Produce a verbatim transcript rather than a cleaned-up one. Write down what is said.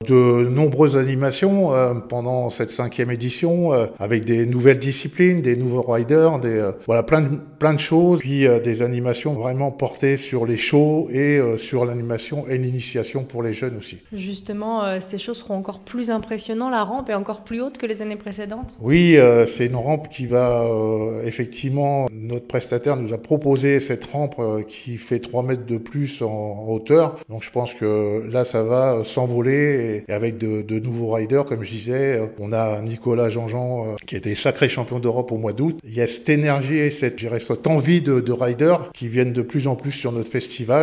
de nombreuses animations euh, pendant cette cinquième édition, euh, avec des nouvelles disciplines, des nouveaux riders, des, euh, voilà, plein de, plein de choses, puis euh, des animations vraiment portées sur les shows et euh, sur l'animation et l'initiation pour les jeunes aussi. Justement, euh, ces choses seront encore plus impressionnantes, la rampe est encore plus haute que les années précédentes? Oui, euh, c'est une rampe qui va, euh, effectivement, notre prestataire nous a proposé cette rampe euh, qui fait trois mètres de plus en, en hauteur. Donc je pense que là, ça va s'envoler et, et avec de, de nouveaux riders, comme je disais, euh, on a Nicolas Jean-Jean euh, qui était sacré champion d'Europe au mois d'août. Il y a cette énergie et cette, je dirais, cette envie de, de riders qui viennent de plus en plus sur notre festival.